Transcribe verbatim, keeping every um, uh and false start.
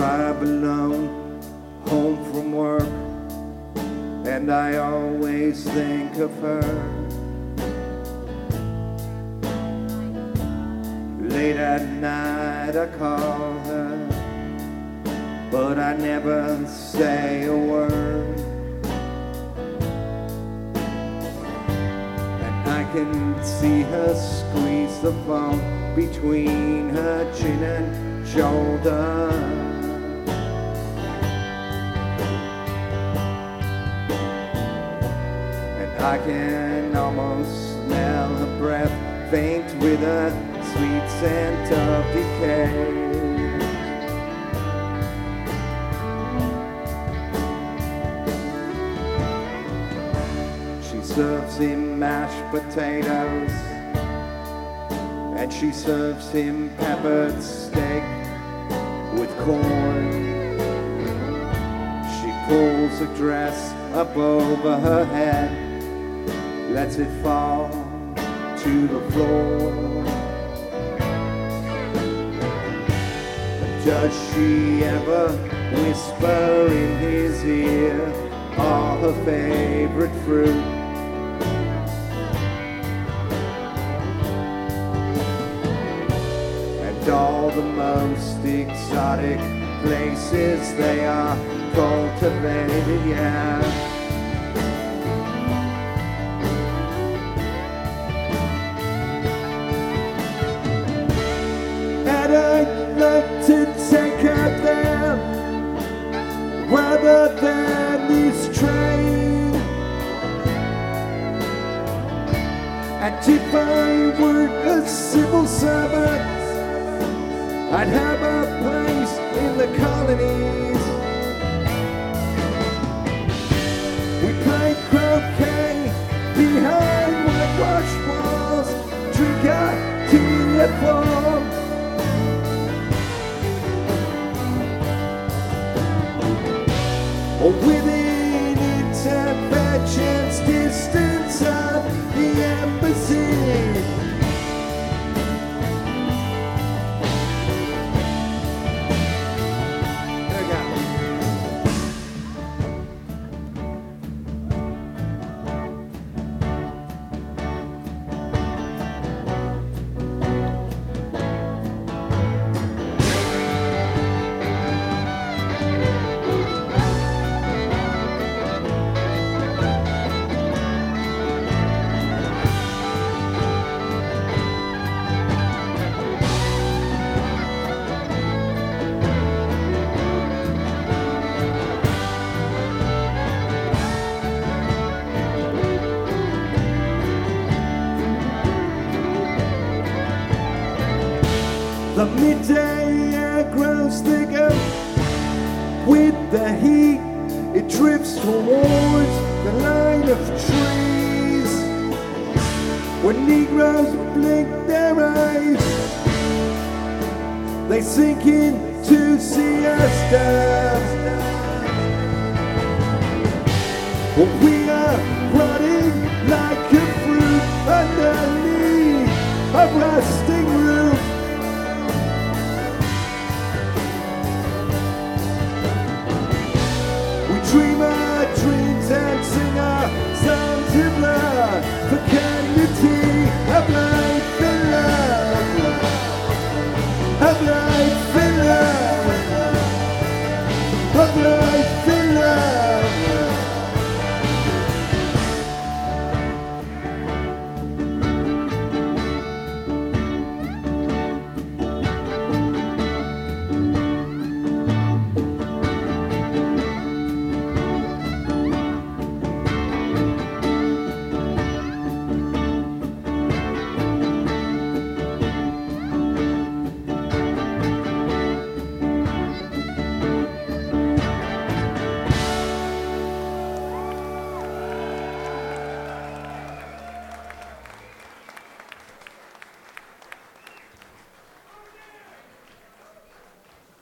drive alone home from work, and I always think of her. Late at night I call her, but I never say a word. And I can see her squeeze the phone between her chin and shoulder. And I can almost smell her breath, faint with a sweet scent of decay. She serves him mashed potatoes, and she serves him peppered steak with corn. She pulls a dress up over her head, lets it fall to the floor. Does she ever whisper in his ear all her favorite fruit? And all the most exotic places they are cultivated, yeah. And I'd like to take her there rather than this train. And if I were a civil servant, I'd have a place in the colonies. We played croquet behind whitewashed walls, drink our tea at four. Or within intervention's distance of the embassy. There we go. The midday air grows thicker with the heat. It drifts towards the line of trees. When Negroes blink their eyes, they sink into siesta. Well, we are rotting like a fruit underneath a rustic